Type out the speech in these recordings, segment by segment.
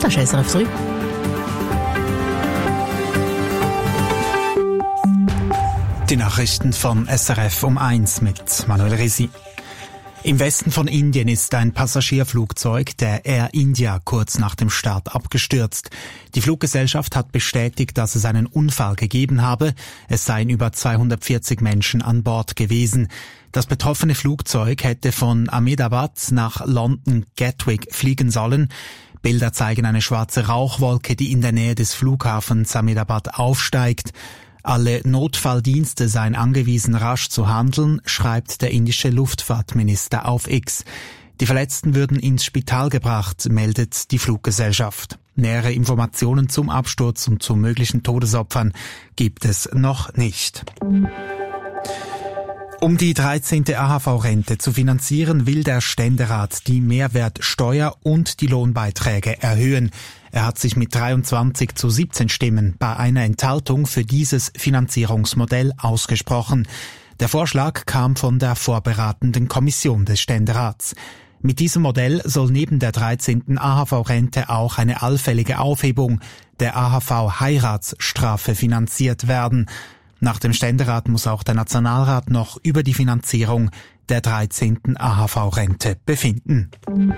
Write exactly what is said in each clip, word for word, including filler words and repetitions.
Das ist S R F drei. Die Nachrichten von S R F um eins mit Manuel Risi. Im Westen von Indien ist ein Passagierflugzeug der Air India kurz nach dem Start abgestürzt. Die Fluggesellschaft hat bestätigt, dass es einen Unfall gegeben habe. Es seien über zweihundertvierzig Menschen an Bord gewesen. Das betroffene Flugzeug hätte von Ahmedabad nach London Gatwick fliegen sollen. Bilder zeigen eine schwarze Rauchwolke, die in der Nähe des Flughafens Ahmedabad aufsteigt. Alle Notfalldienste seien angewiesen, rasch zu handeln, schreibt der indische Luftfahrtminister auf X. Die Verletzten würden ins Spital gebracht, meldet die Fluggesellschaft. Nähere Informationen zum Absturz und zu möglichen Todesopfern gibt es noch nicht. Um die dreizehnte A H V-Rente zu finanzieren, will der Ständerat die Mehrwertsteuer und die Lohnbeiträge erhöhen. Er hat sich mit dreiundzwanzig zu siebzehn Stimmen bei einer Enthaltung für dieses Finanzierungsmodell ausgesprochen. Der Vorschlag kam von der vorberatenden Kommission des Ständerats. Mit diesem Modell soll neben der dreizehnten A H V-Rente auch eine allfällige Aufhebung der A H V-Heiratsstrafe finanziert werden. Nach dem Ständerat muss auch der Nationalrat noch über die Finanzierung der dreizehnten A H V-Rente befinden.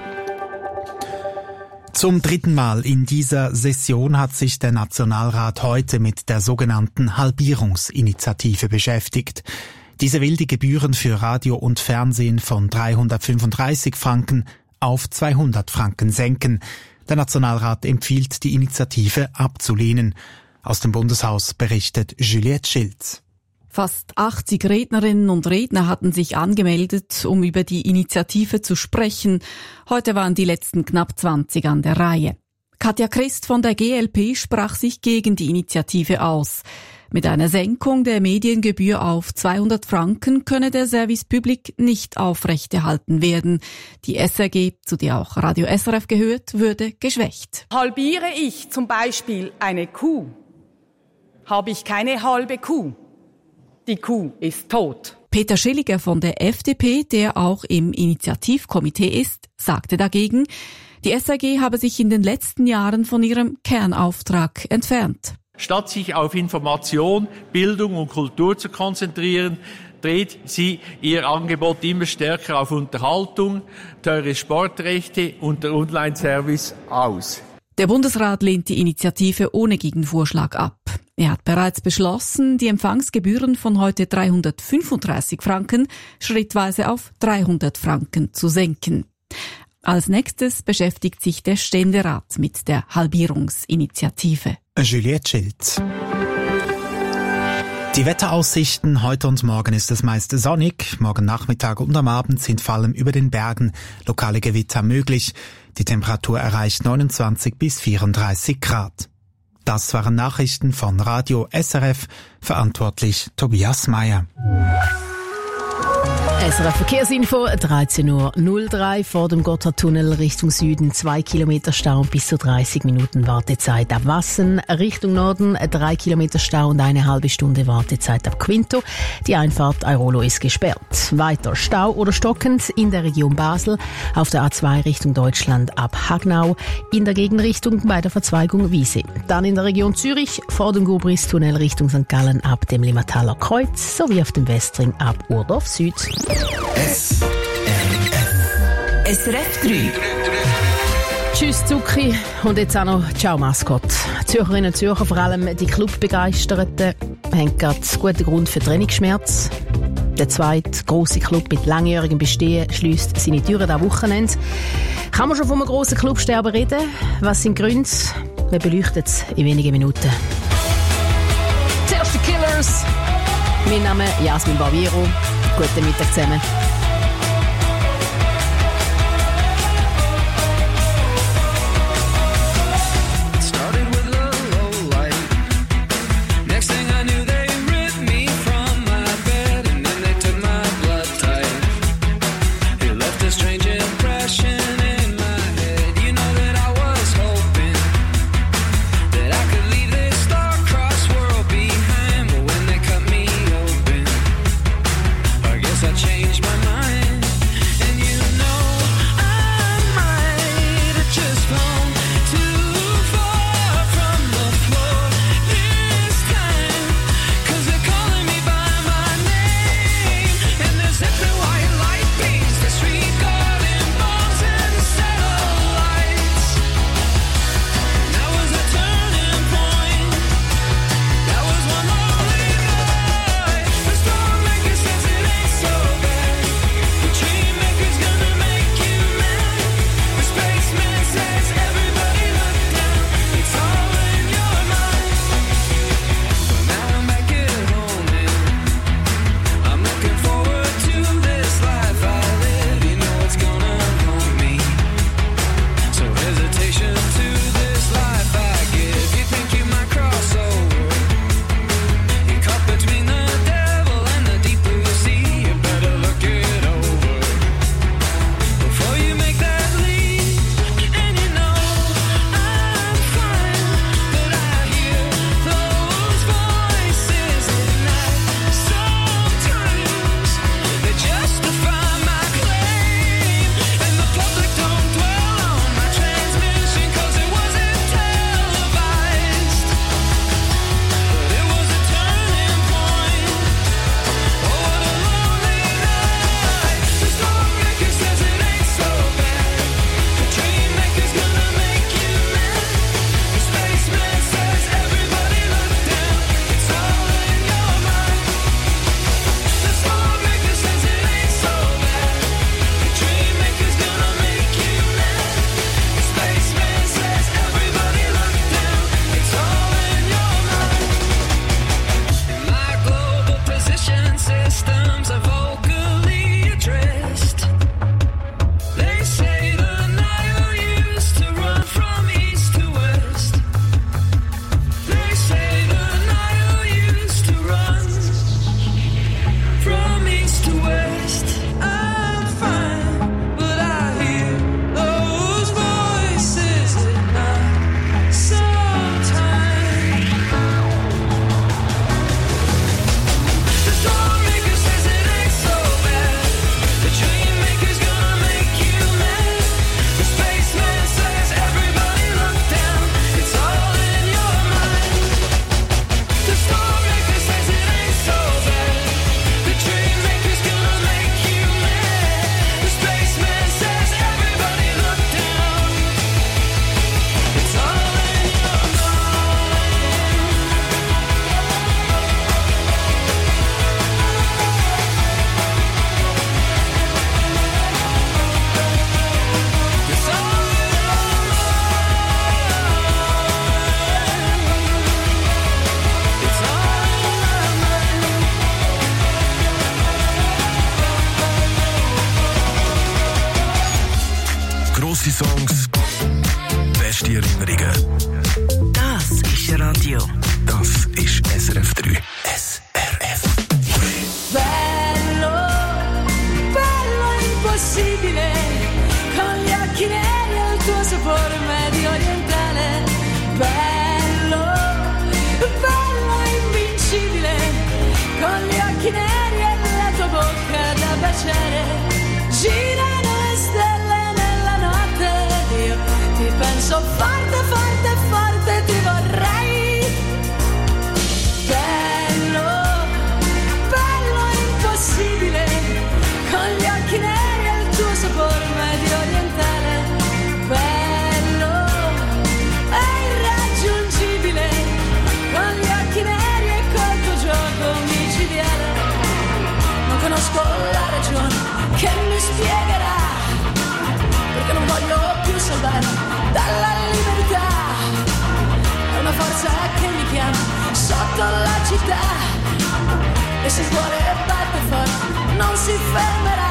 Zum dritten Mal in dieser Session hat sich der Nationalrat heute mit der sogenannten Halbierungsinitiative beschäftigt. Diese will die Gebühren für Radio und Fernsehen von dreihundertfünfunddreißig Franken auf zweihundert Franken senken. Der Nationalrat empfiehlt, die Initiative abzulehnen. Aus dem Bundeshaus berichtet Juliette Schilz. Fast achtzig Rednerinnen und Redner hatten sich angemeldet, um über die Initiative zu sprechen. Heute waren die letzten knapp zwanzig an der Reihe. Katja Christ von der G L P sprach sich gegen die Initiative aus. Mit einer Senkung der Mediengebühr auf zweihundert Franken könne der Service Public nicht aufrechterhalten werden. Die S R G, zu der auch Radio S R F gehört, würde geschwächt. Halbiere ich zum Beispiel eine Kuh, habe ich keine halbe Kuh. Die Kuh ist tot. Peter Schilliger von der F D P, der auch im Initiativkomitee ist, sagte dagegen, die S R G habe sich in den letzten Jahren von ihrem Kernauftrag entfernt. Statt sich auf Information, Bildung und Kultur zu konzentrieren, dreht sie ihr Angebot immer stärker auf Unterhaltung, teure Sportrechte und der Online-Service aus. Der Bundesrat lehnt die Initiative ohne Gegenvorschlag ab. Er hat bereits beschlossen, die Empfangsgebühren von heute dreihundertfünfunddreißig Franken schrittweise auf dreihundert Franken zu senken. Als nächstes beschäftigt sich der Ständerat mit der Halbierungsinitiative. Juliette Schilz. Die Wetteraussichten: Heute und morgen ist es meist sonnig. Morgen Nachmittag und am Abend sind vor allem über den Bergen lokale Gewitter möglich. Die Temperatur erreicht neunundzwanzig bis vierunddreißig Grad. Das waren Nachrichten von Radio S R F. Verantwortlich Tobias Meyer. S R F Verkehrsinfo, dreizehn Uhr null drei vor dem Gotthardtunnel Richtung Süden, zwei Kilometer Stau und bis zu dreißig Minuten Wartezeit ab Wassen. Richtung Norden, drei Kilometer Stau und eine halbe Stunde Wartezeit ab Quinto. Die Einfahrt Airolo ist gesperrt. Weiter Stau oder stockend in der Region Basel, auf der A zwei Richtung Deutschland ab Hagnau, in der Gegenrichtung bei der Verzweigung Wiese. Dann in der Region Zürich vor dem Gubris-Tunnel Richtung Sankt Gallen ab dem Limmataler Kreuz sowie auf dem Westring ab Urdorf Süd. S R F. S R F drei. Tschüss Zucchi und jetzt auch noch Ciao Maskott. Zürcherinnen und Zürcher, vor allem die Clubbegeisterten, haben gerade guten Grund für Trainingsschmerz. Der zweite grosse Club mit langjährigem Bestehen schliesst seine Türen dieses Wochenende. Kann man schon von einem grossen Clubsterben reden? Was sind die Gründe? Wir beleuchten es in wenigen Minuten. Zuerst die Killers. Mein Name ist Jasmin Baviero. Guten Mittag zusammen. Change my mind. Schönste Erinnerungen. Das ist Radio. Das ist S R F drei. S R F. Bello, bello impossibile, con gli occhi neri e il tuo sapore medio orientale. Bello, bello invincibile, con gli occhi neri e la tua bocca da baciare. Girano le stelle nella notte, io ti penso forte, forte, forte, ti vorrei. Bello, bello impossibile, con gli occhi neri e il tuo sapore medio orientale. Bello, è irraggiungibile, con gli occhi neri e col tuo gioco micidiale. Non conosco la ragione che mi spiegherà perché non voglio più salvarmi dalla libertà. È una forza che mi chiama sotto la città e se vuole batte forte non si fermerà.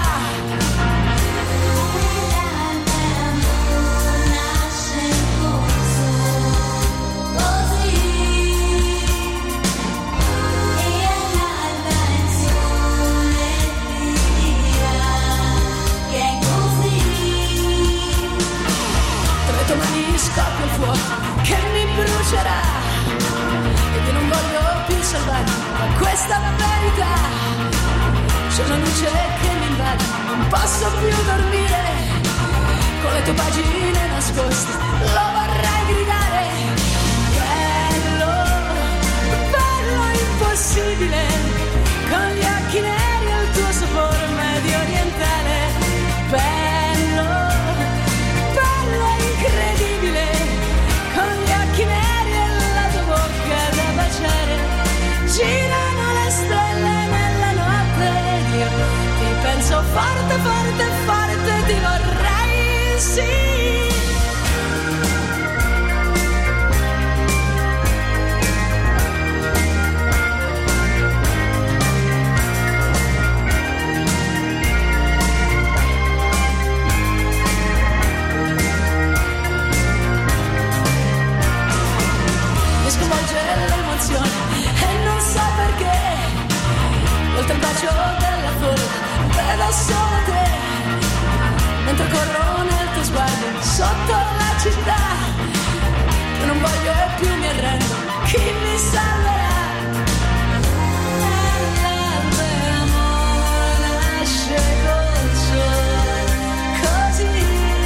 Scoppia il fuoco che mi brucerà e che non voglio più salvarmi da questa verità. C'è una luce che mi invade, non posso più dormire, con le tue pagine nascoste lo vorrei gridare. Bello, bello impossibile, con gli occhi neri e il tuo sapore medio orientale. Bello, bello incredibile, con gli occhi neri e la tua bocca da baciare. Girano le stelle nella notte, io ti penso forte, forte, forte, ti vorrei, sì. L'emozione e non so perché, oltre il bacio della folla vedo solo te, mentre corro nel tuo sguardo sotto la città. Io non voglio e più mi arrendo, chi mi salverà? L'amore nasce col sole, così.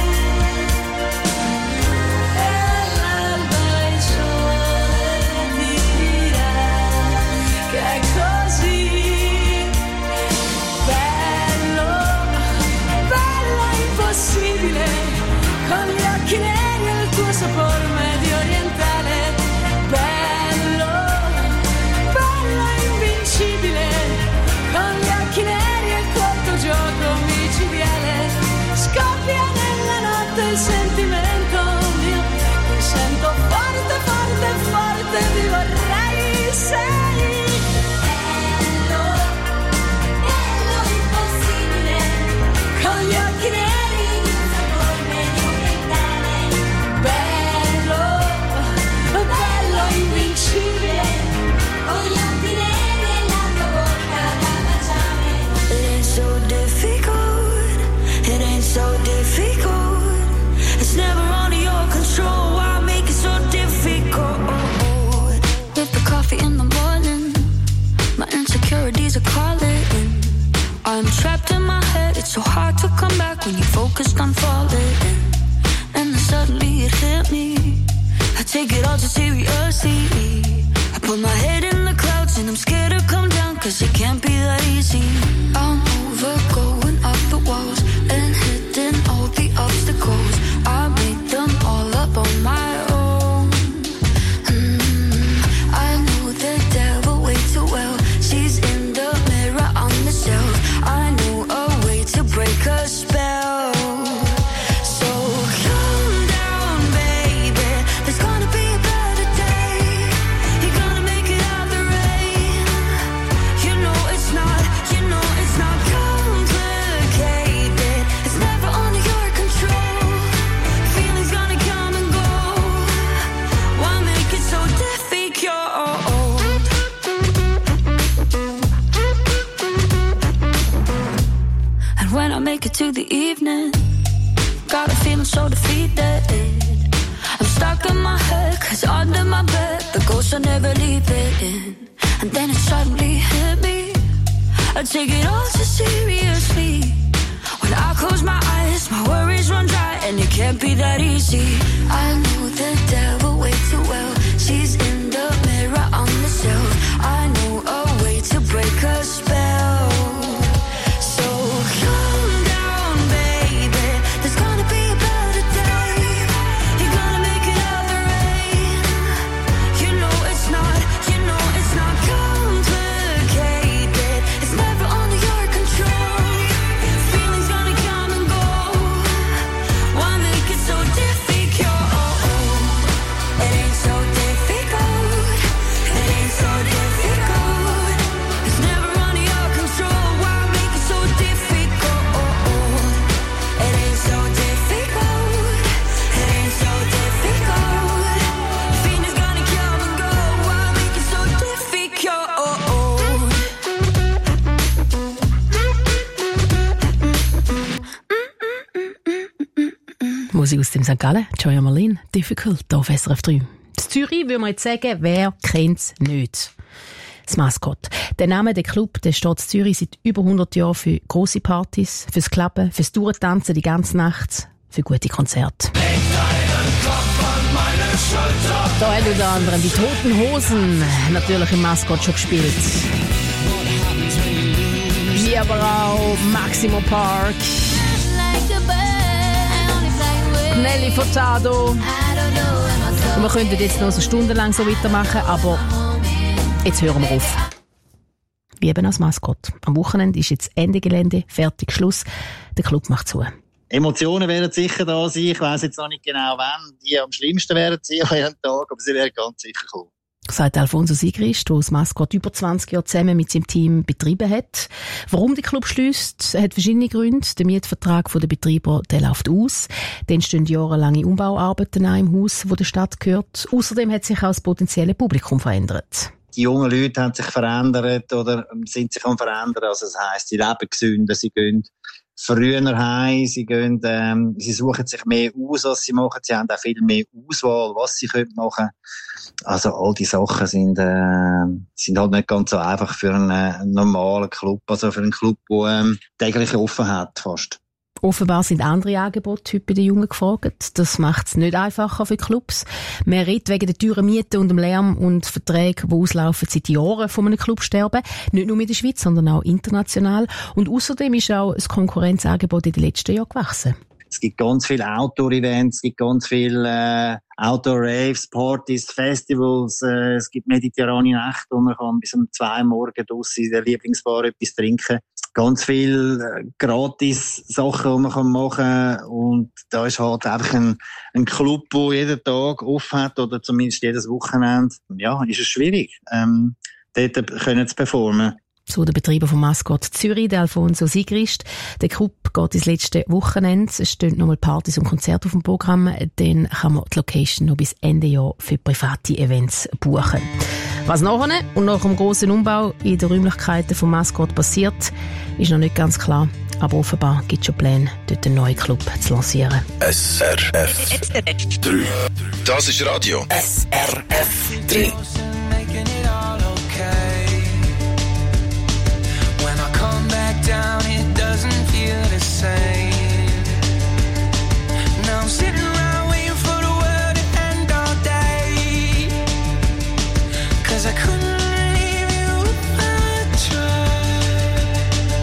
Con gli occhi neri e il tuo sapore medio orientale. Bello, bello invincibile, con gli occhi neri e col tuo gioco micidiale. Scoppia nella notte il sentimento mio, mi sento forte, forte, forte, ti vorrei, sei. Bello, bello impossibile, con gli occhi neri. So difficult, it's never under your control. Why make it so difficult? With the coffee in the morning, my insecurities are calling. I'm trapped in my head, it's so hard to come back when you're focused on falling. And then suddenly it hit me, I take it all too seriously. I put my head in the clouds and I'm scared to come down, cause it can't be that easy. I'm over going up the walls and hitting all the obstacles. I made them all up on my own. mm, I know the devil way too well. She's in the mirror on the shelf. I know a way to break her spell. So calm down, baby, there's gonna be a better day. You're gonna make it out the rain. You know it's not, you know it's not to the evening. Got a feeling so defeated. I'm stuck in my head, cause under my bed the ghosts are never leaving. And then it suddenly hit me, I take it all too seriously. When I close my eyes, my worries run dry, and it can't be that easy. I know the devil way too well. She's in the mirror on the shelf. I know a way to break her spell. So calm down, baby. There's gonna be a better day. You're gonna make it out the rain. You know it's not, you know it's not complicated. It's never under your control. Feelings gonna come and go. Why make it so difficult? It ain't so difficult. It ain't so difficult. It's never under your control. Why make it so difficult? It ain't so difficult. It ain't so difficult. Feelings gonna come and go. Why make it so difficult? Musik aus dem Sankt Gallen, Joya Marlin, Difficult auf S R F drei. In Zürich würde man jetzt sagen, wer kennt es nicht? Das Maskott. Der Name, der Club, der steht in Zürich seit über hundert Jahren für grosse Partys, fürs Klappen, fürs Durchtanzen die ganze Nacht, für gute Konzerte. Da ein oder anderen die Toten Hosen natürlich im Maskott schon gespielt. Hier aber auch Maximo Park, Nelly Furtado. Und wir könnten jetzt noch so stundenlang so weitermachen, aber jetzt hören wir auf. Wie eben als Maskott. Am Wochenende ist jetzt Ende Gelände, fertig, Schluss. Der Club macht zu. Emotionen werden sicher da sein. Ich weiss jetzt noch nicht genau, wann. Die am schlimmsten werden sie an jedem Tag, aber sie werden ganz sicher kommen. Sagt Alfonso Sigrist, der das Maskott über zwanzig Jahre zusammen mit seinem Team betrieben hat. Warum der Club schliesst, hat verschiedene Gründe. Der Mietvertrag der Betreiber, der läuft aus. Dann stehen jahrelange Umbauarbeiten an im Haus, wo der Stadt gehört. Außerdem hat sich auch das potenzielle Publikum verändert. Die jungen Leute haben sich verändert oder sind sich am verändern. Also das heisst, sie leben gesünder, sie gehen früher heim, sie gehen, ähm, sie suchen sich mehr aus, was sie machen. Sie haben auch viel mehr Auswahl, was sie können machen. Also all die Sachen sind, äh, sind halt nicht ganz so einfach für einen, einen normalen Club, also für einen Club, der ähm, täglich offen hat, fast. Offenbar sind andere Angebote heute bei den Jungen gefragt. Das macht es nicht einfacher für Clubs. Man redet wegen der teuren Mieten und dem Lärm und Verträgen, die auslaufen seit Jahren von einem Clubsterben. Nicht nur in der Schweiz, sondern auch international. Und außerdem ist auch das Konkurrenzangebot in den letzten Jahren gewachsen. Es gibt ganz viele Outdoor-Events, es gibt ganz viele äh, Outdoor-Raves, Partys, Festivals, äh, es gibt mediterrane Nächte, wo man kann bis um zwei Uhr morgens draussen in der Lieblingsbar etwas trinken. Ganz viele äh, Gratis-Sachen, die man kann machen kann. Und da ist halt einfach ein, ein Club, der jeden Tag offen hat, oder zumindest jedes Wochenende. Ja, ist es schwierig, ähm, dort können zu performen. So der Betreiber vom Maskott Zürich, der Alfonso Sigrist. Der Club geht ins letzte Wochenende. Es stehen nochmal Partys und Konzerte auf dem Programm. Dann kann man die Location noch bis Ende Jahr für private Events buchen. Was nachher und nach dem grossen Umbau in den Räumlichkeiten vom Maskott passiert, ist noch nicht ganz klar. Aber offenbar gibt es schon Pläne, dort einen neuen Club zu lancieren. S R F drei. Das ist Radio S R F drei. Down, it doesn't feel the same. Now I'm sitting around waiting for the world to end all day. Cause I couldn't leave you if I tried.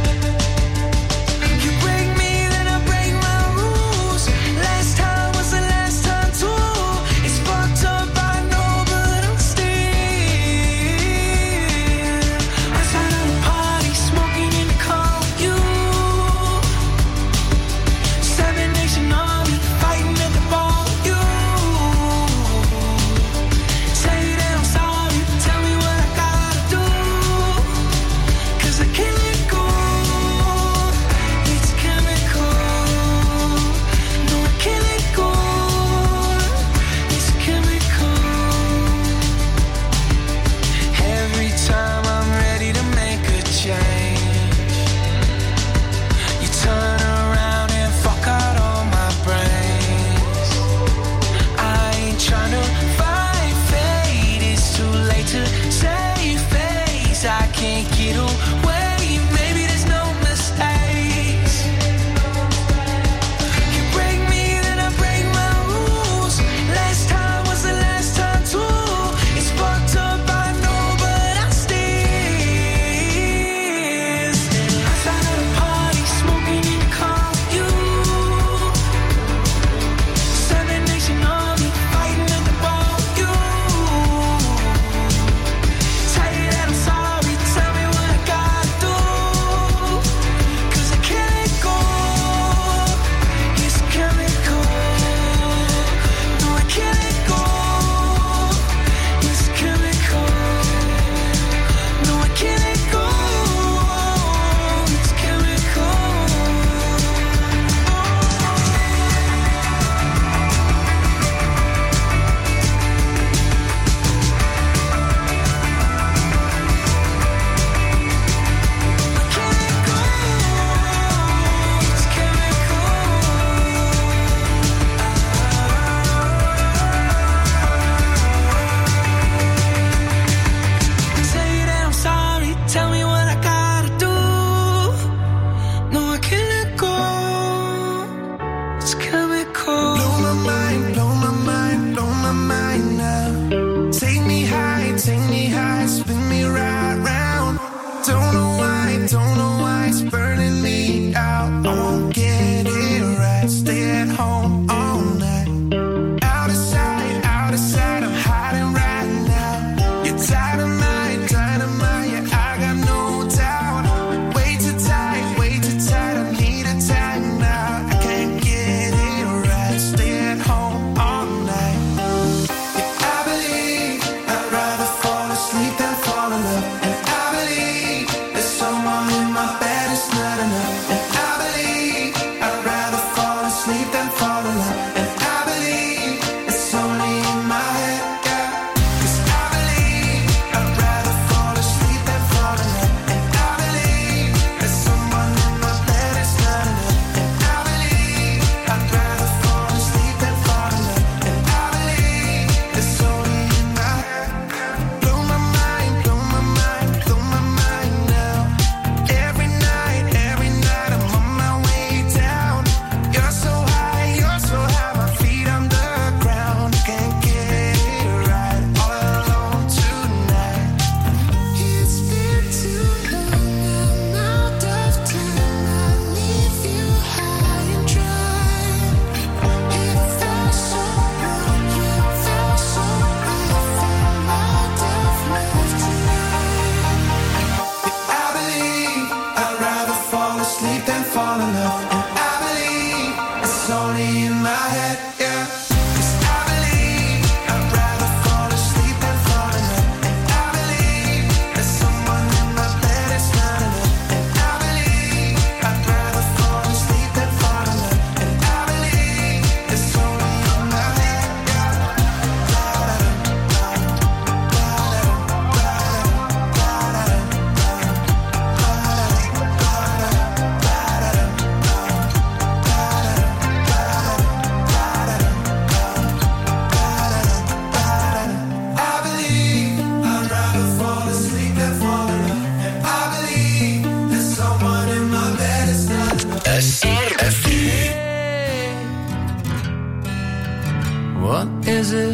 You break me, then I break my rules. Last time was the last time too. It's fucked up, I know, but I'm still. I sat at a party, smoking in the car.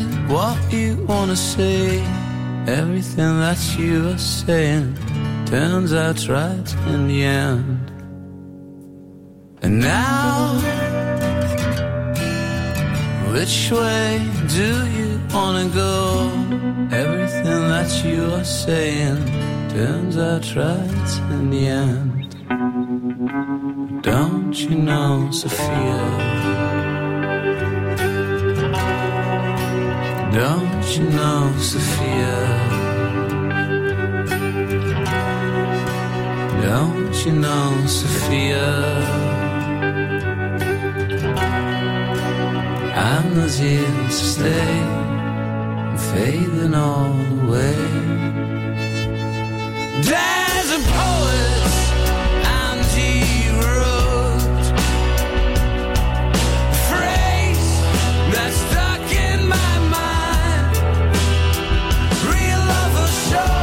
it what you wanna say? Everything that you were saying turns out right in the end. And now, which way do you wanna go? Everything that you are saying turns out right in the end. Don't you know, Sophia? Don't you know, Sophia? Don't you know, Sophia? I'm not here to stay, I'm fading all away. There's a poet, and he wrote a phrase that's stuck in my mind. Real love will show.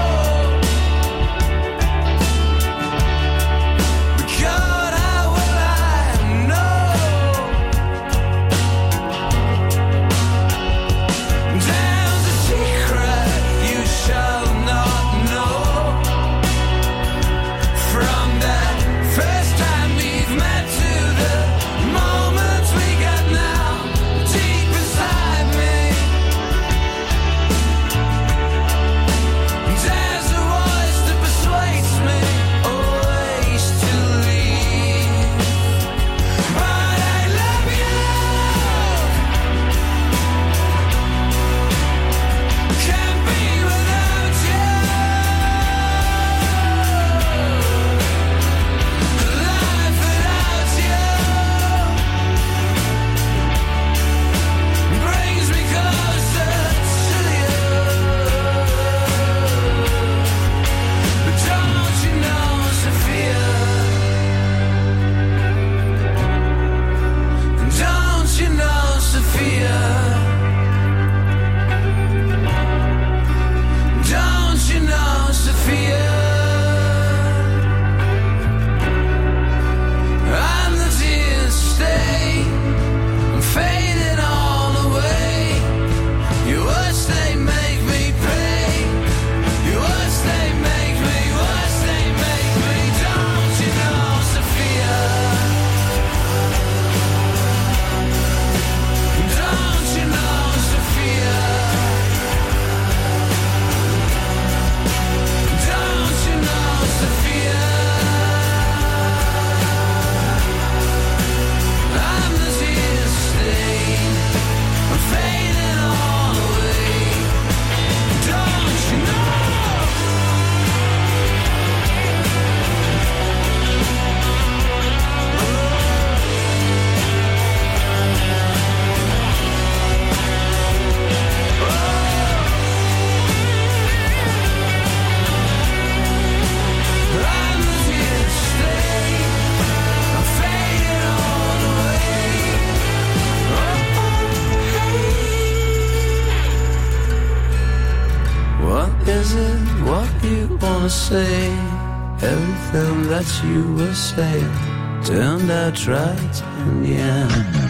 Say everything that you were saying turned out right in the end.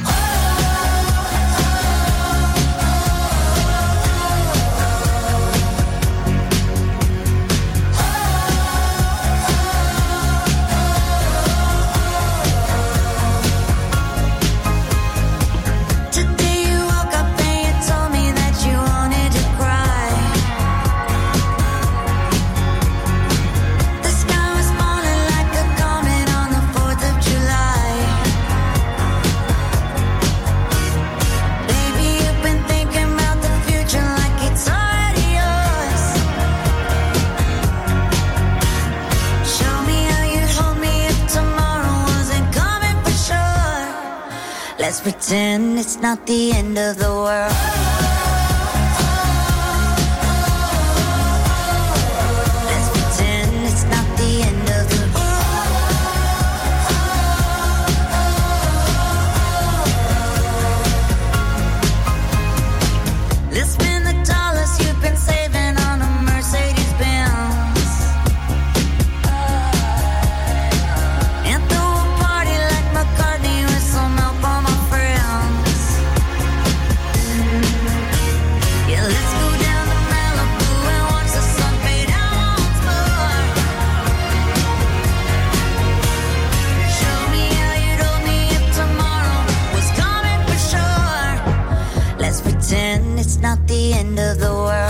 Let's pretend it's not the end of the world. Let's pretend it's not the end of the world. Let's spend the dollars you've been saving on a Mercedes Benz. And throw a party like McCartney with some help on my friends. end of the world.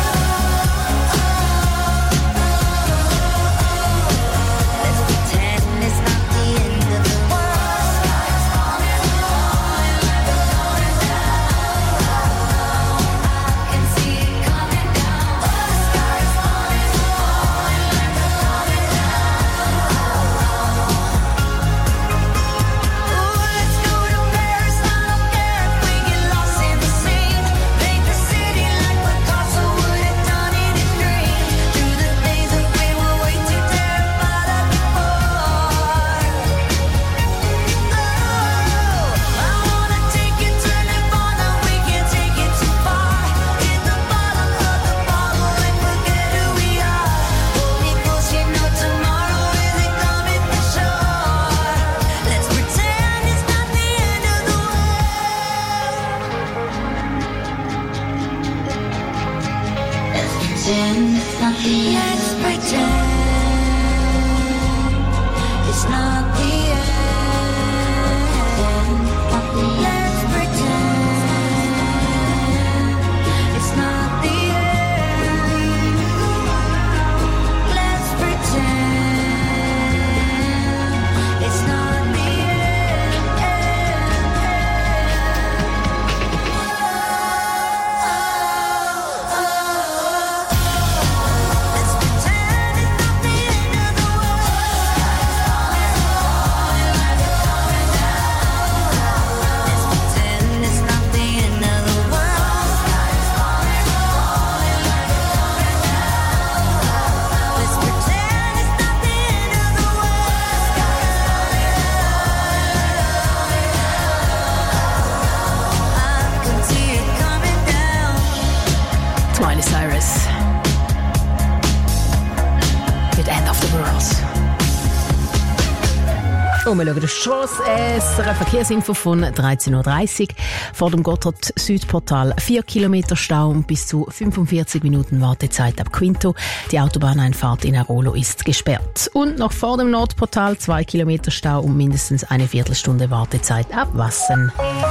Und wir schauen auf die Strasse. Es eine Verkehrsinfo von dreizehn Uhr dreißig. Vor dem Gotthard-Südportal vier Kilometer Stau und bis zu fünfundvierzig Minuten Wartezeit ab Quinto. Die Autobahneinfahrt in Arolo ist gesperrt. Und noch vor dem Nordportal zwei Kilometer Stau und mindestens eine Viertelstunde Wartezeit ab Wassen.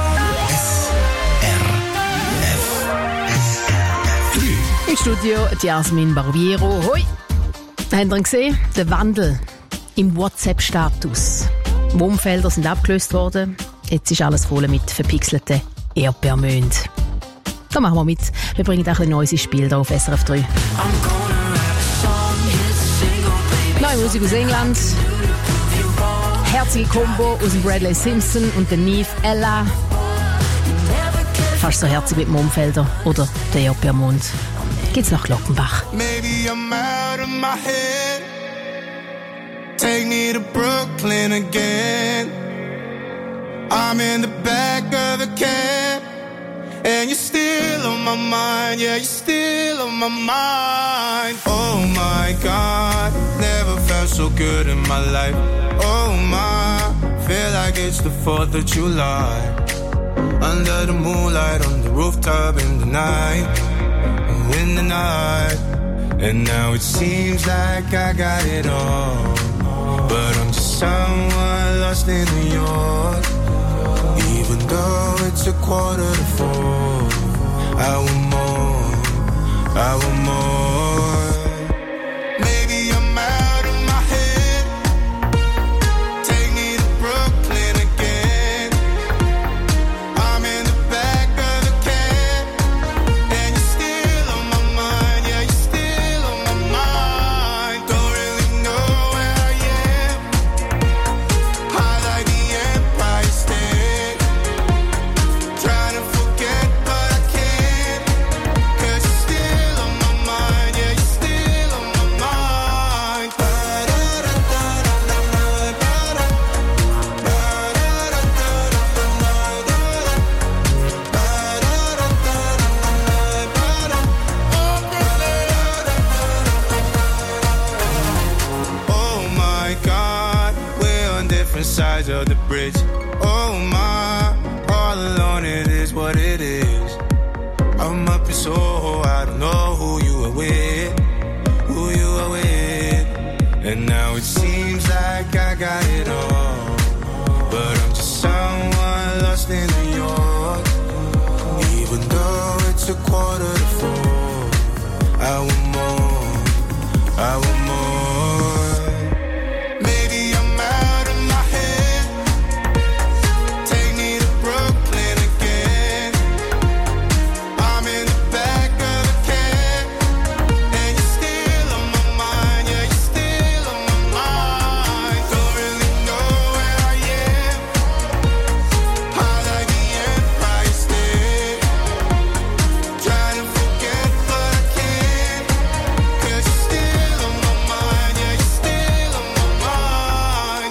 Im Studio Jasmin Barbiero. Hoi! Habt ihr gesehen? Der Wandel im WhatsApp-Status. Wohnfelder sind abgelöst worden. Jetzt ist alles voll mit verpixelten Erdbeermünden. Da machen wir mit. Wir bringen auch ein bisschen Neues ins Spiel hier auf S R F drei. Neue Musik aus England. Herzige Kombo aus dem Bradley Simpson und der Neve Ella. Fast so herzig mit dem Umfelder oder der Erdbeermund. Geht's nach Glockenbach. Maybe I'm out of my head. Take me to Brooklyn again. I'm in the back of the cab, and you're still on my mind. Yeah, you're still on my mind. Oh my God, never felt so good in my life. Oh my, feel like it's the fourth of July. Under the moonlight, on the rooftop in the night, in the night. And now it seems like I got it all, but I'm just someone lost in New York. Even though it's a quarter to four, I want more, I want more. Maybe I'm out of my head. Take me to Brooklyn again. I'm in the back of the cab, and you're still on my mind. Yeah, you're still on my mind. Don't really know where I am. High like the Empire State. Trying to forget, but I can't. 'Cause you're still on my mind. Yeah, you're still on my mind. Oh my God, we're on different sides of the bridge. Oh my, all alone it is what it is. I'm up in Soho, I don't know who you are with, who you are with. And now it seems like I got it all, but I'm just someone lost in New York. Even though it's a quarter to four, I want more, I want more. Maybe I'm out of my head. Take me to Brooklyn again. I'm in the back of the cab, and you're still on my mind. Yeah, you're still on my mind. Don't really know where I am. I like the Empire State. Trying to forget, but I can't. 'Cause you're still on my mind. Yeah, you're still on my mind.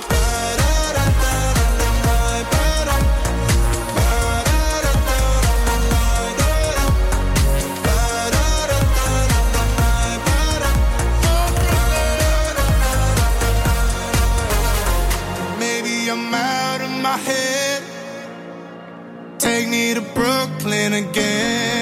Maybe I'm out of my head. Take me to Brooklyn again.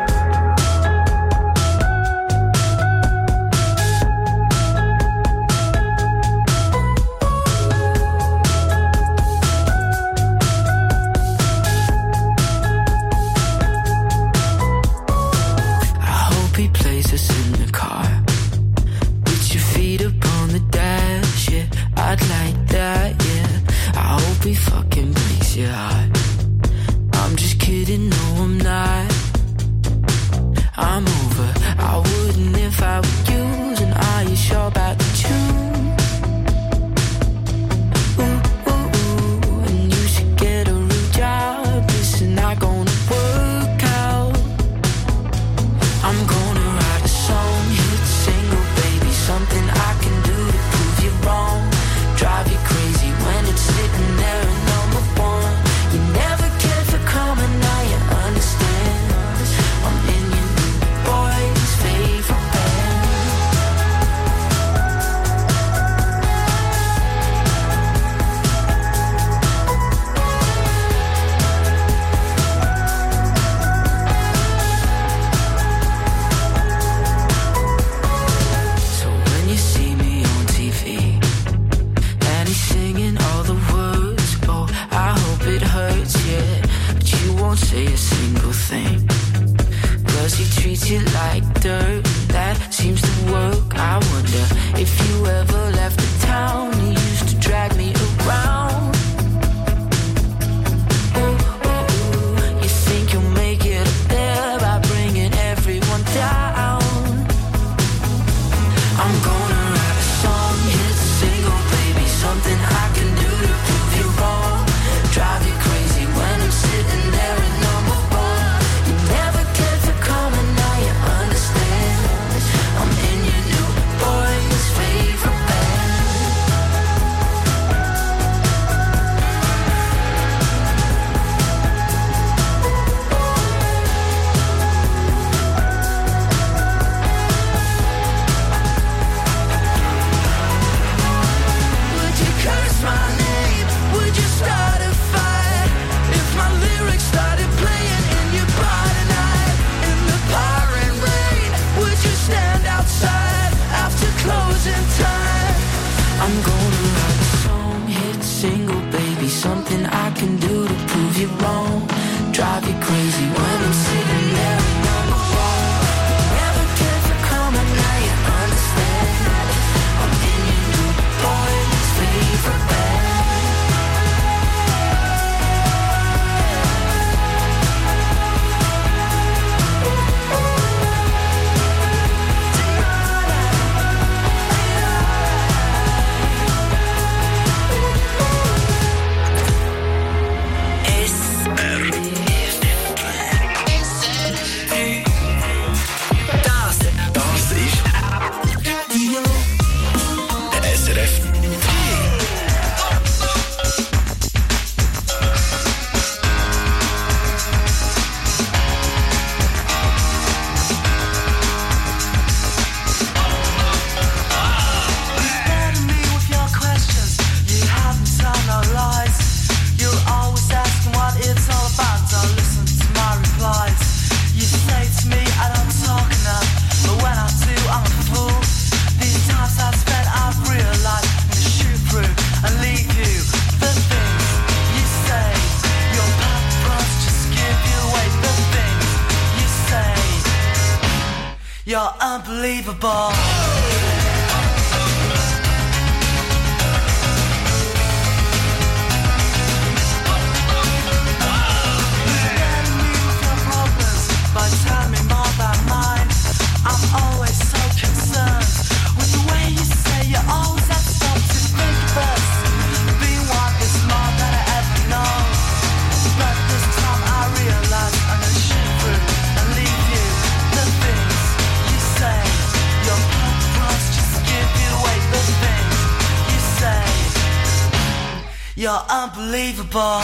I hope he plays us in the car. Put your feet up on the dash, yeah. I'd like that, yeah. I hope he fucking breaks your heart. I'm just kidding, no I'm not. I'm over, I wouldn't if I were you. And are you sure about the tune? Ooh, ooh, ooh, and you should get a real job. This is not gonna work out. I'm gonna write a song, hit single, baby. Something I can do to prove you wrong. Drive you crazy when it's sitting there at number one. You never cared for karma, now you understand. I'm in your new boy's favorite band. So when you see me on T V and he's singing all the words, oh, I hope it hurts, yeah. But you won't say a single thing, 'cause he treats you like dirt. That seems to work. I wonder if you ever left the town. He used to drag me around. Ooh, ooh, ooh. You think you'll make it up there by bringing everyone down. I'm gonna write a song, hit single, baby. Something I can do to prove you wrong. Drive you crazy when I'm sitting there at number one. You never cared for karma, now you understand. You're unbelievable. But tell me more about mine. I'm always so concerned with the way you say you always have to stop to think first. Being one is more than I ever know. But this time I realize I'm gonna shoot through and leave you. The things you say, your purpose just give you away. The things you say, you're unbelievable.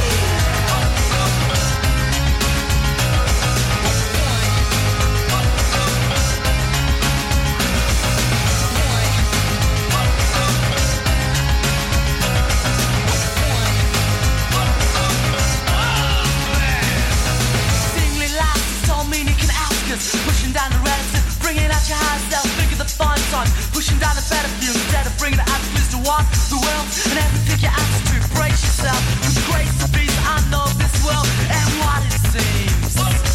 Pushing down the relative, bringing out your higher self, figure the fun on. Pushing down the better view instead of bringing the attitudes to walk the world and everything your attitude. Brace yourself with the grace of peace. I know this world and what it seems.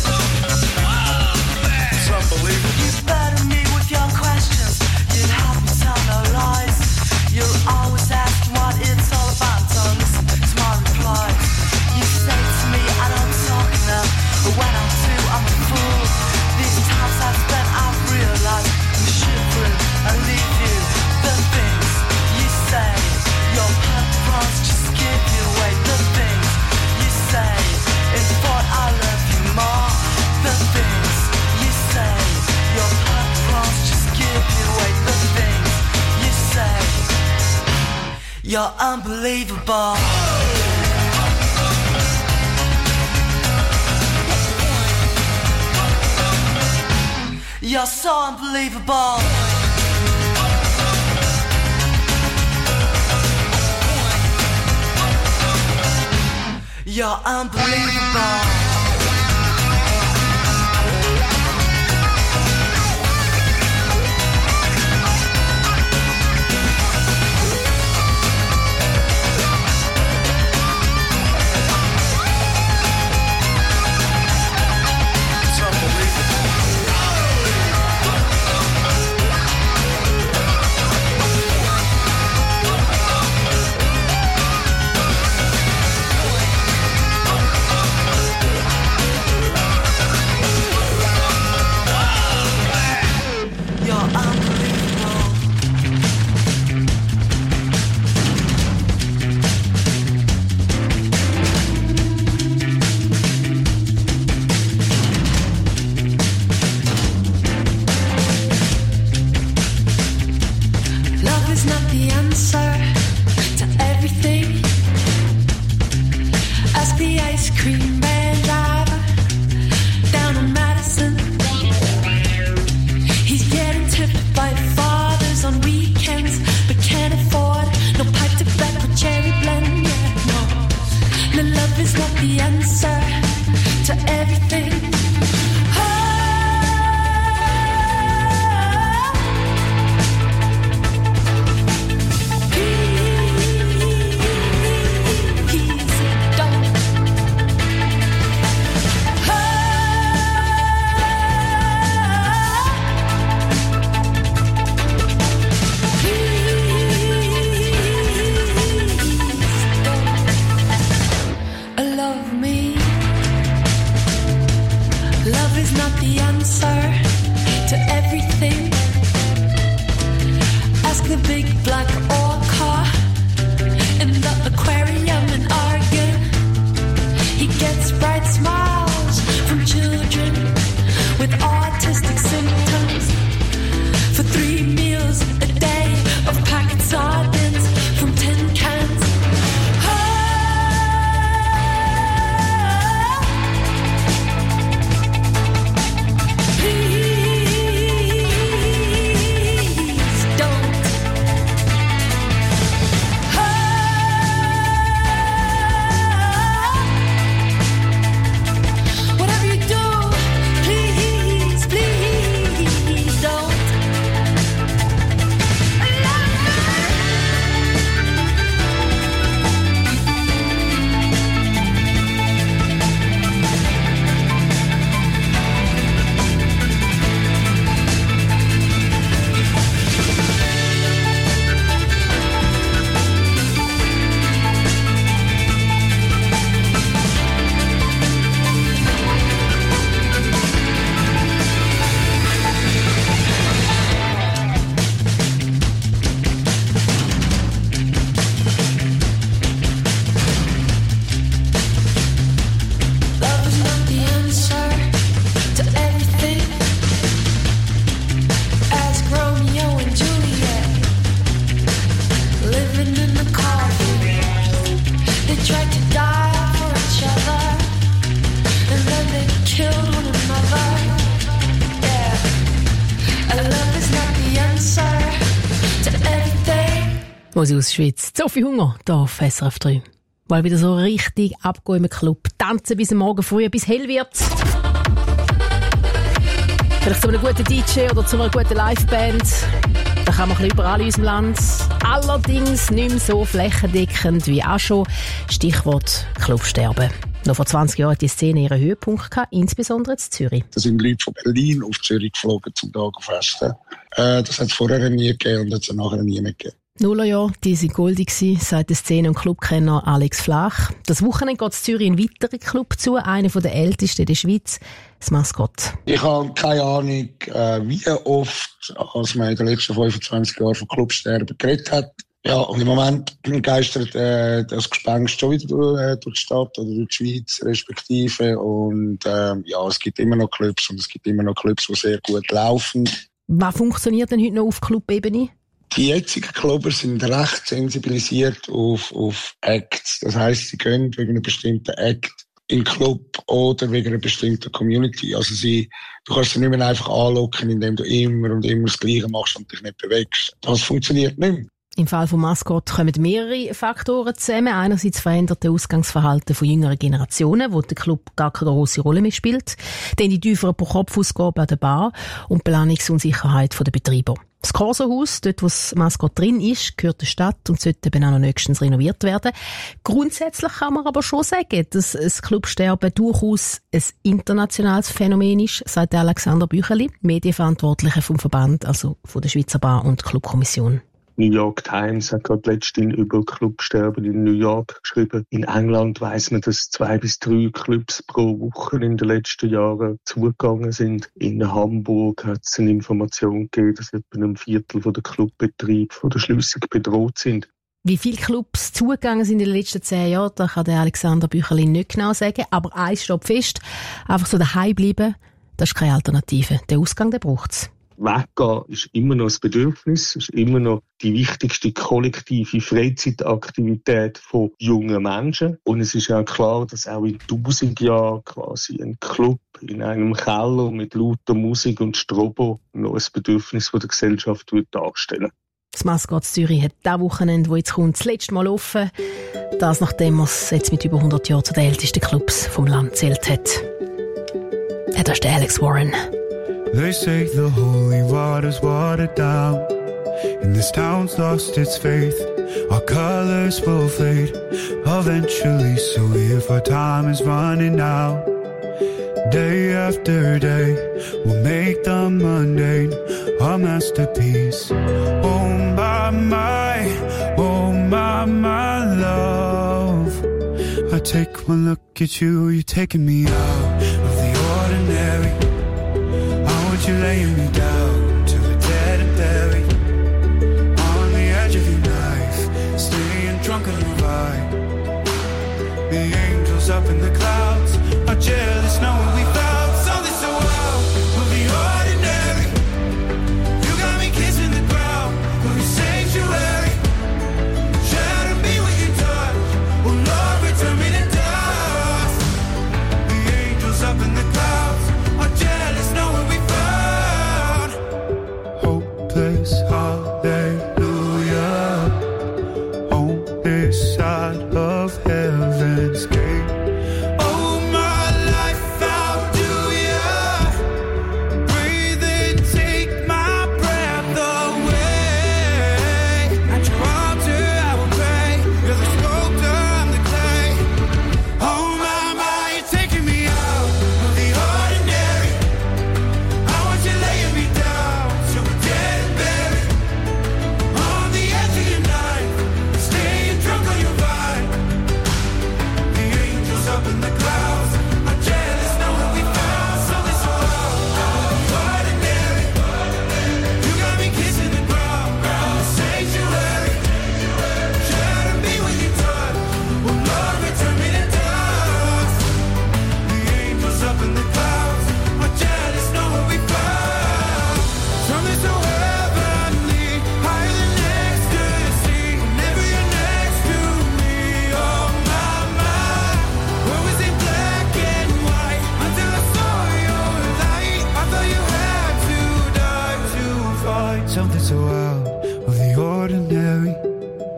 It's unbelievable. You better me with your questions. You'd help me tell no lies. You'll always ask what it's all about. Don't listen to my replies. You say to me I don't talk enough, but when I do I'm a fool. These times I've spent, I've realized we shoot through and leave you. The things you say, your purpose just give you away. The things you say, in thought I love you more. The things you say, your purpose just give you away. The things you say, you're unbelievable. You're so unbelievable. You're unbelievable. Musik aus der Schweiz. Sophie Hunger, hier auf S R F drei. Weil wieder so richtig abgehen im Club. Tanzen bis am Morgen früh, bis hell wird. Vielleicht zu einem guten D J oder zu einer guten Liveband. Da kann man ein bisschen überall in unserem Land. Allerdings nicht mehr so flächendeckend wie auch schon. Stichwort Clubsterben. Noch vor zwanzig Jahren hat die Szene ihren Höhepunkt gehabt, insbesondere in Zürich. Da sind Leute von Berlin auf Zürich geflogen zum Tag festen. Äh, das hat es vorher nie gegeben und hat es nachher nie mehr gegeben. Nullerjahr, die sind goldig gewesen, sagt der Szene- und Clubkenner Alex Flach. Das Wochenende geht in Zürich ein weiterer Club zu, einer der ältesten in der Schweiz, das Maskott. Ich habe keine Ahnung, äh, wie oft, als man in den letzten fünfundzwanzig Jahren von Clubsterben geredet hat. Ja, und im Moment geistert äh, das Gespenst schon wieder durch, äh, durch die Stadt oder durch die Schweiz respektive. Und äh, ja, es gibt immer noch Clubs und es gibt immer noch Clubs, die sehr gut laufen. Was funktioniert denn heute noch auf Club-Ebene? Die jetzigen Clubber sind recht sensibilisiert auf, auf Acts. Das heisst, sie gehen wegen einem bestimmten Act in den Club oder wegen einer bestimmten Community. Also sie, du kannst sie nicht mehr einfach anlocken, indem du immer und immer das Gleiche machst und dich nicht bewegst. Das funktioniert nicht mehr. Im Fall von Maskott kommen mehrere Faktoren zusammen. Einerseits veränderte Ausgangsverhalten von jüngeren Generationen, wo der Club gar keine grosse Rolle mehr spielt. Dann die tieferen Pro-Kopf-Ausgaben an der Bar und die Planungsunsicherheit der Betreiber. Das Corso-Haus, dort wo das Maskott drin ist, gehört der Stadt und sollte eben auch noch nächstens renoviert werden. Grundsätzlich kann man aber schon sagen, dass das Clubsterben durchaus ein internationales Phänomen ist, sagt Alexander Bücheli, Medienverantwortlicher vom Verband, also von der Schweizer Bar- und Clubkommission. New York Times hat gerade letztens über Clubsterben in New York geschrieben. In England weiss man, dass zwei bis drei Clubs pro Woche in den letzten Jahren zugegangen sind. In Hamburg hat es eine Information gegeben, dass etwa ein Viertel der Clubbetriebe von der Schliessung bedroht sind. Wie viele Clubs zugegangen sind in den letzten zehn Jahren, da kann der Alexander Bücheli nicht genau sagen. Aber eins steht fest, einfach so daheim bleiben, das ist keine Alternative. Der Ausgang, den braucht's. Weggehen ist immer noch ein Bedürfnis, ist immer noch die wichtigste kollektive Freizeitaktivität von jungen Menschen. Und es ist ja klar, dass auch in tausend Jahren quasi ein Club in einem Keller mit lauter Musik und Strobo noch ein Bedürfnis von der Gesellschaft darstellen. Das Maskott Zürich hat dieses Wochenende, das jetzt kommt, das letzte Mal offen. Das, nachdem man es jetzt mit über hundert Jahren zu den ältesten Clubs vom Land gezählt hat. Ja, das ist der Alex Warren. They say the holy water's watered down, and this town's lost its faith. Our colors will fade eventually, so if our time is running out, day after day, we'll make the mundane our masterpiece. Oh my, my, oh my, my love, I take one look at you, you're taking me out of the ordinary. You're laying me down to a dead and buried on the edge of your knife, staying drunk on your vibe. The angels up in the clouds are jealous knowing we found something so wild of the ordinary. You got me kissing the ground of your sanctuary. Shatter me with your touch, oh Lord, return me to dust. The angels up in the clouds are jealous knowing we hallelujah, on this side of heaven's gate. Oh, my life, how do you breathe and take my breath away? At your altar I will pray, you're the sculptor, I'm the clay. Oh, my, my, you're taking me out of the ordinary. I want you laying me down to a dead and buried. On the edge of your knife, staying drunk on your vine. The angels up in the clouds are jealous knowing we found something so ordinary. You got me kissing the ground in the sanctuary. Shatter me with your touch, oh Lord, return me to dust. The angels up in the clouds are jealous knowing we found something so heavenly, higher than ecstasy. Whenever you're next to me, oh my, my. Where was it black and white until I saw your light? I thought you had to die to fight something so out of the ordinary.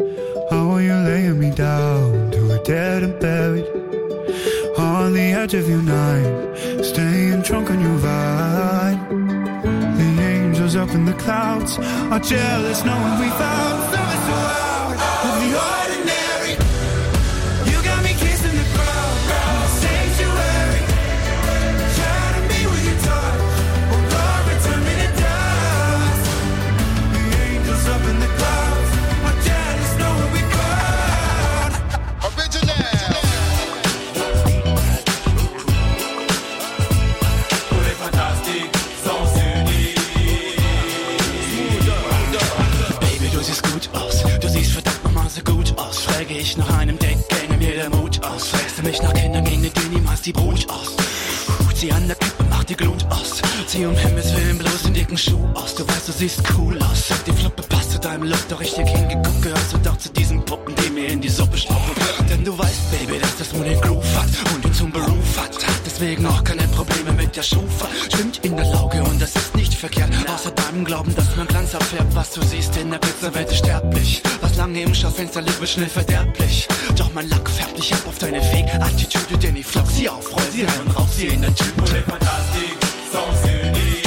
up in the clouds are jealous knowing we found something so out of the ordinary. You got me kissing the ground, sanctuary. Shatter me with your touch, oh Lord, return me to dust. The angels up in the clouds are jealous knowing we found original. Frage ich nach einem Date, gänge mir der Mut aus. Fragst du mich nach Kindern, ginge dir niemals die Brut aus. Zieh an der Kippe, mach die Glut aus. Zieh um Himmels Willen bloß den dicken Schuh aus. Du weißt, du siehst cool aus. Die Fluppe passt zu deinem Look, doch richtig hingeguckt. Gehörst du doch zu diesen Puppen, die mir in die Suppe schnuppen. Denn du weißt, Baby, dass das Moon den Groove hat und ihn zum Beruf hat. Hat deswegen auch keine Probleme mit der Schufa. Schwimmt in der Lauge und das ist nicht verkehrt. Außer deinem Glauben, dass man Glanz abfärbt. Was du siehst in der Pizzawelt ist sterblich. Was lange im Schaufenster liegt, wird schnell verderblich. Doch mein Lack färbt dich ab auf deine Fake-Attitüde, denn ich flock sie auf, roll sie rein und rauf sie in der Tüte. Fantastique, sans unis.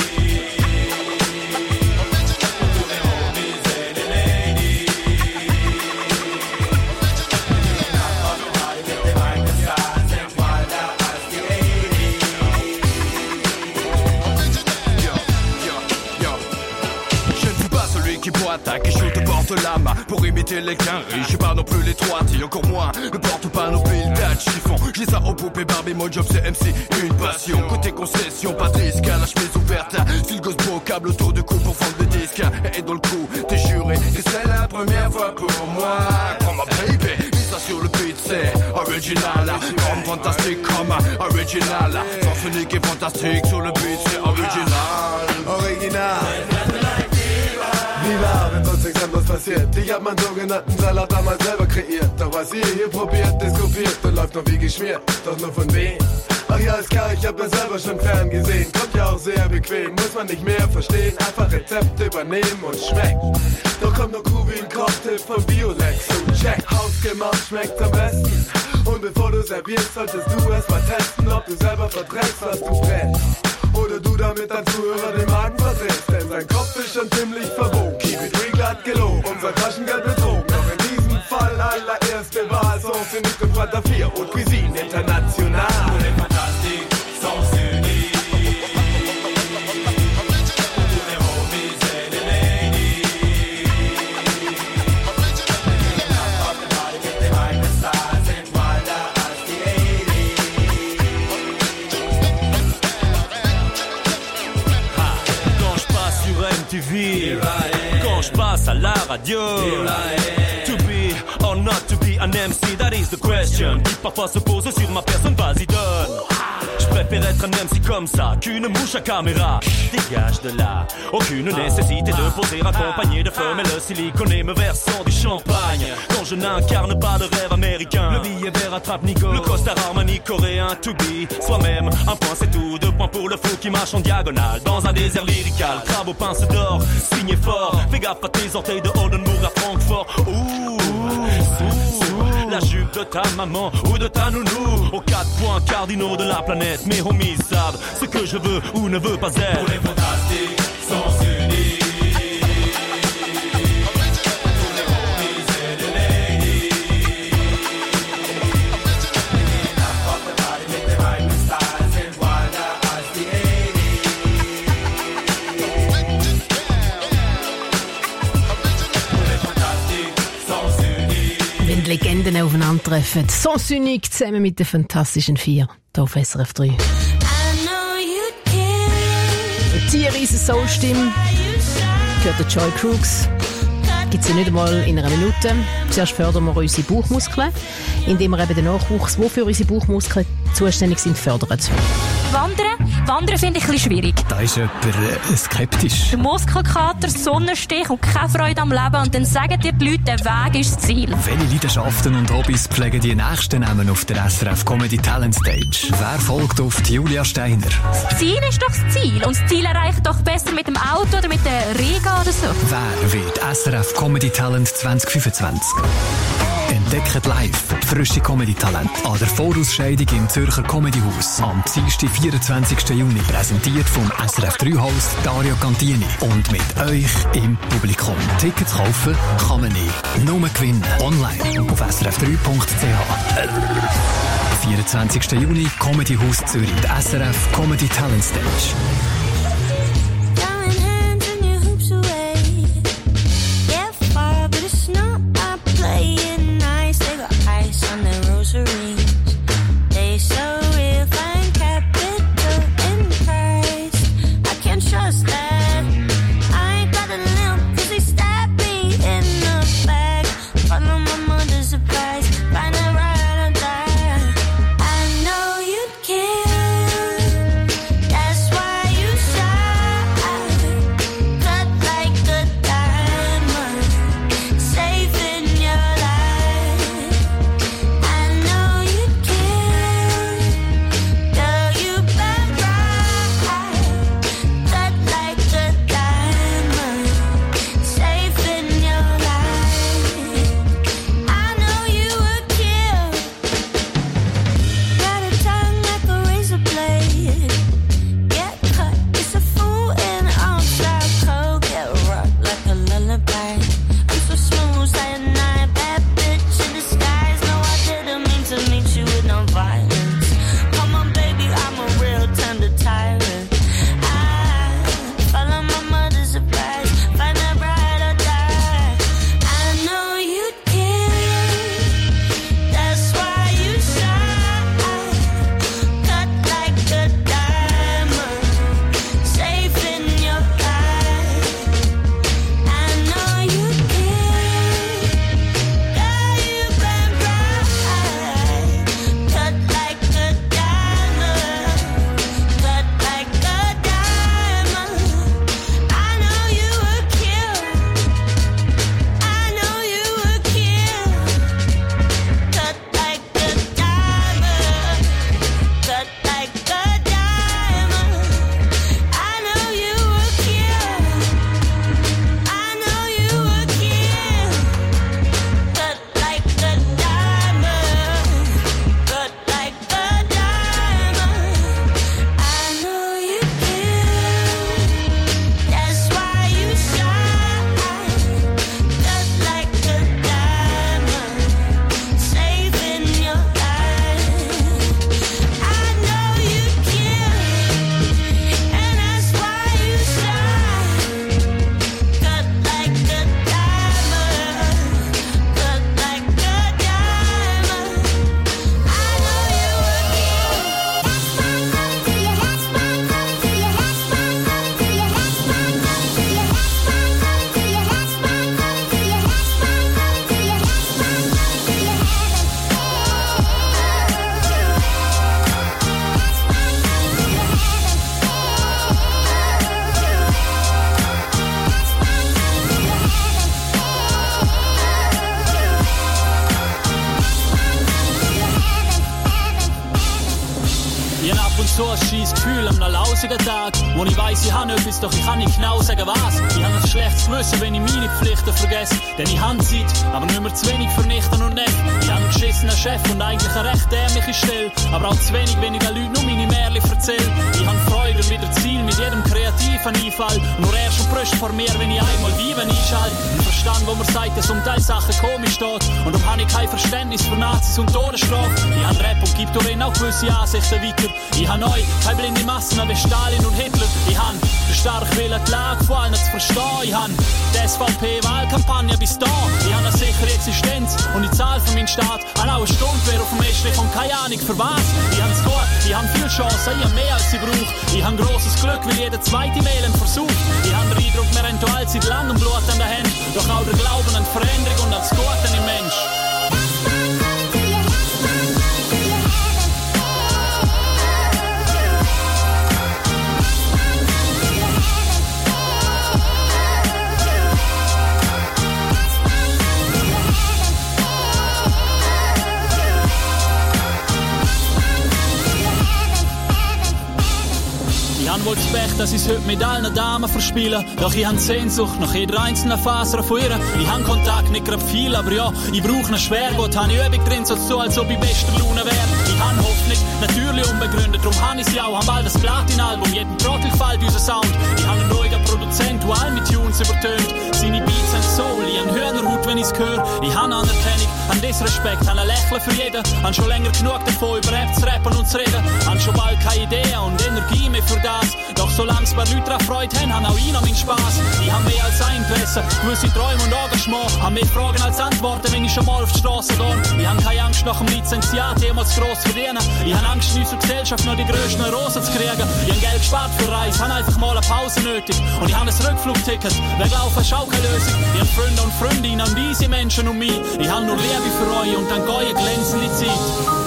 Qui boite, qui shoot porte la main pour imiter les quinries. Je suis pas non plus les trois, et encore moins ne porte pas nos piles de chiffon. J'ai ça aux poupées Barbie, mon job c'est M C, une passion. Côté concession, pas de risque, à la chemise ouverte. Style gosse beau, câble autour du cou pour vendre des disques. Et dans le coup, t'es juré que c'est la première fois pour moi. Prends ma baby, mise ça sur le beat, c'est original. Comme fantastique, comme original. Symphonique et fantastique sur le beat, c'est original. Original. Viva, wenn sonst nichts anderes passiert. Ich hab meinen sogenannten Salat damals selber kreiert. Doch was ihr hier probiert, ist kopiert und läuft noch wie geschmiert. Doch nur von wem? Ach ja, ist klar, ich hab ja selber schon ferngesehen. Kommt ja auch sehr bequem, muss man nicht mehr verstehen. Einfach Rezept übernehmen und schmeckt. Doch kommt noch cool wie ein Cocktail von Biolex. So check, hausgemacht schmeckt's am besten. Und bevor du servierst, solltest du erst mal testen, ob du selber verträgst, was du brennst. Oder du damit dein Zuhörer den Magen verdrehst, denn sein Kopf ist schon ziemlich verbogen. Keep it real, glatt gelogen, unser Taschengeld betrogen. Doch in diesem Fall allererste Wahl, Songs in Nick und Fanta vier und Cuisine international. Fantastique, sans unis. T V, quand je passe à la radio. To be or not to be an M C, that is the question. Qui parfois se pose sur ma personne, vas-y donne. Je préfère être un M C comme ça qu'une mouche à caméra. Dégage de là, aucune nécessité de poser accompagné de femmes et le silicone me versant du champagne. Quand je n'incarne pas le rêve américain, le billet vert attrape Nico, le costard Armani coréen. To be soi-même, un point c'est tout, deux points pour le fou qui marche en diagonale dans un désert lyrical. Crabe aux pinces d'or, signé fort. Fais gaffe à tes orteils de Oldenburg à Francfort. Ouh, sous la jupe de ta maman ou de ta nounou. Aux quatre points cardinaux de la planète, mes homies savent ce que je veux ou ne veux pas être. Pour les fantastiques, sans unis. Wenn Legenden aufeinandertreffen. Sans unique zusammen mit den Fantastischen Vier. Hier auf S R F drei. Die riesen Soul-Stimme gehört der Joy Crooks. Gibt sie nicht einmal in einer Minute. Zuerst fördern wir unsere Bauchmuskeln, indem wir eben den Nachwuchs, der für unsere Bauchmuskeln zuständig sind, fördern. Wandern? Wandern finde ich ein bisschen schwierig. Da ist jemand äh, skeptisch. Der Muskelkater, Sonnenstich und keine Freude am Leben. Und dann sagen dir die Leute, der Weg ist das Ziel. Welche Leidenschaften und Hobbys pflegen die Nächsten Namen auf der S R F Comedy Talent Stage? Wer folgt auf die Julia Steiner? Das Ziel ist doch das Ziel. Und das Ziel erreicht doch besser mit dem Auto oder mit der Riga oder so. Wer wird S R F Comedy Talent zwanzig fünfundzwanzig. Entdeckt live die frische Comedy-Talent an der Vorausscheidung im Zürcher Comedyhaus am Dienstag, vierundzwanzigsten Juni. Präsentiert vom S R F drei Host Dario Cantini und mit euch im Publikum. Tickets kaufen kann man nicht, nur gewinnen. Online auf s r f drei punkt c h. vierundzwanzigsten Juni, Comedyhaus Zürich, die S R F Comedy Talent Stage. Wo ich weiss, ich habe etwas, doch ich kann nicht genau sagen was. Ich habe ein schlechtes Gewissen, wenn ich meine Pflichten vergesse. Denn ich habe Zeit, aber nicht mehr zu wenig vernichten und nicht. Ich habe einen geschissenen Chef und eigentlich eine recht dämliche Stelle. Aber auch zu wenig, wenn ich den Leuten nur meine Märchen erzähle. Ich habe Freude und wieder Ziel mit jedem kreativen Einfall. Nur er schon Brüste vor mir, wenn ich einmal wie wenn ich schalte. Ein Verstand, wo man sagt, dass um Teil Sachen komisch steht. Und darum habe ich kein Verständnis für Nazis und Todesstrafe. Ich habe Rap und gebe darin auch gewisse Ansichten weiter. Ich habe neu, keine blinde Massen wie Stalin und Hitler. Ich habe den starken Willen, die Lage von allen zu verstehen. Ich habe die S V P-Wahlkampagne bis da. Ich habe eine sichere Existenz und ich zahle für meinen Staat. An auch eine Stunde auf dem Estrich und keine Ahnung für was. Ich habe es gut, ich habe viele Chancen, ich habe mehr als ich brauche. Ich habe grosses Glück, weil jeder zweite Wählen versucht. Ich habe den Eindruck, wir haben all seit langem Blut an den Händen. Doch auch der Glauben an die Veränderung und an das Gute im Mensch. Ich habe wohl das Pech, dass ich's heute mit allen Damen verspiele. Doch ich han Sehnsucht nach jeder einzelnen Faser von ihr. Ich han Kontakt, nicht grad viel, aber ja, ich brauch ne Schwergut. Han ich Übung drin, so so, als ob ich bester Laune wär. Ich han Hoffnung, natürlich unbegründet, drum han ich's ja auch. Han bald das Platin-Album, jedem Trottel gefällt unser Sound. Ich han einen ruhigen Produzent, der all mit Tunes übertönt. Seine Beats sind Soul, ich han Hörnerhaut, wenn ich's höre. Ich han Anerkennung, han Disrespekt, han ein Lächeln für jeden. Han schon länger genug davon, über Rap zu rappen und zu reden. Han schon bald keine Idee und Energie mehr für das. Doch solange es paar Leute daran Freude haben, haben auch ich noch meinen Spass. Ich habe mehr als ein Interesse, gewisse Träume und Engagement. Habe mehr Fragen als Antworten, wenn ich schon mal auf die Straße gehe. Ich habe keine Angst, nach dem Lizenziat jemals gross verdienen. Ich habe Angst, in unserer Gesellschaft noch die grössten Rosen zu kriegen. Ich habe Geld gespart für Reise, habe einfach mal eine Pause nötig. Und ich habe ein Rückflugticket, weglaufen ist auch keine Lösung. Ich habe Freunde und Freundinnen und diese Menschen um mich. Ich habe nur Liebe für euch und dann gehe ich glänzende Zeit.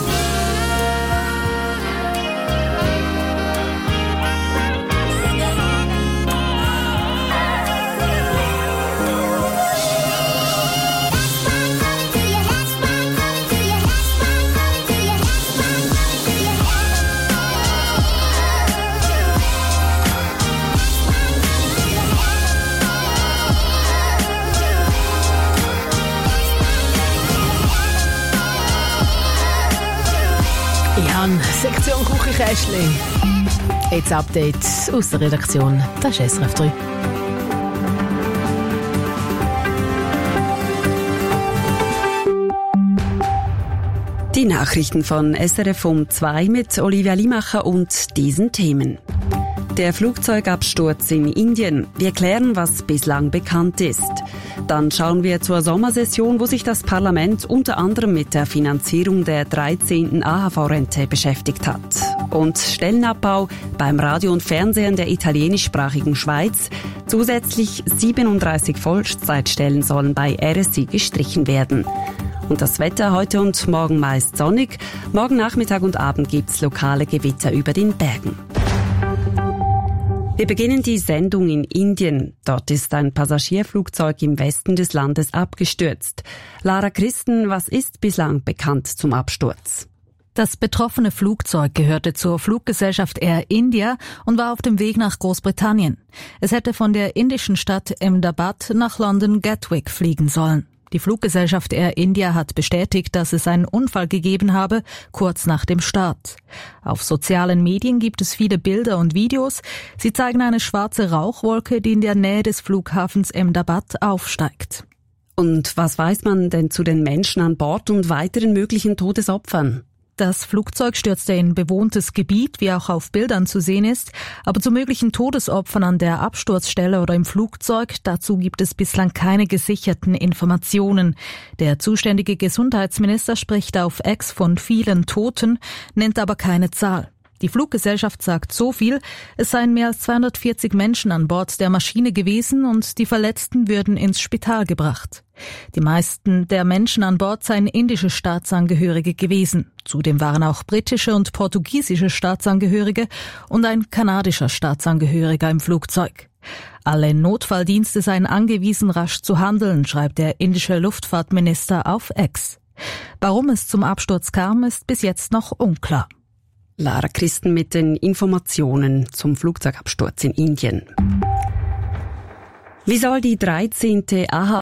Sektion Küchenkästchen. Jetzt Update aus der Redaktion. Das ist S R F drei. Die Nachrichten von S R F um zwei mit Olivia Limacher und diesen Themen. Der Flugzeugabsturz in Indien. Wir klären, was bislang bekannt ist. Dann schauen wir zur Sommersession, wo sich das Parlament unter anderem mit der Finanzierung der dreizehnten A H V-Rente beschäftigt hat. Und Stellenabbau beim Radio und Fernsehen der italienischsprachigen Schweiz. Zusätzlich siebenunddreißig Vollzeitstellen sollen bei R S I gestrichen werden. Und das Wetter heute und morgen meist sonnig. Morgen Nachmittag und Abend gibt's lokale Gewitter über den Bergen. Wir beginnen die Sendung in Indien. Dort ist ein Passagierflugzeug im Westen des Landes abgestürzt. Lara Christen, was ist bislang bekannt zum Absturz? Das betroffene Flugzeug gehörte zur Fluggesellschaft Air India und war auf dem Weg nach Großbritannien. Es hätte von der indischen Stadt Ahmedabad nach London Gatwick fliegen sollen. Die Fluggesellschaft Air India hat bestätigt, dass es einen Unfall gegeben habe, kurz nach dem Start. Auf sozialen Medien gibt es viele Bilder und Videos. Sie zeigen eine schwarze Rauchwolke, die in der Nähe des Flughafens Ahmedabad aufsteigt. Und was weiß man denn zu den Menschen an Bord und weiteren möglichen Todesopfern? Das Flugzeug stürzte in bewohntes Gebiet, wie auch auf Bildern zu sehen ist, aber zu möglichen Todesopfern an der Absturzstelle oder im Flugzeug, dazu gibt es bislang keine gesicherten Informationen. Der zuständige Gesundheitsminister spricht auf X von vielen Toten, nennt aber keine Zahl. Die Fluggesellschaft sagt so viel, es seien mehr als zweihundertvierzig Menschen an Bord der Maschine gewesen und die Verletzten würden ins Spital gebracht. Die meisten der Menschen an Bord seien indische Staatsangehörige gewesen. Zudem waren auch britische und portugiesische Staatsangehörige und ein kanadischer Staatsangehöriger im Flugzeug. Alle Notfalldienste seien angewiesen, rasch zu handeln, schreibt der indische Luftfahrtminister auf X. Warum es zum Absturz kam, ist bis jetzt noch unklar. Lara Christen mit den Informationen zum Flugzeugabsturz in Indien. Wie soll die dreizehnte A H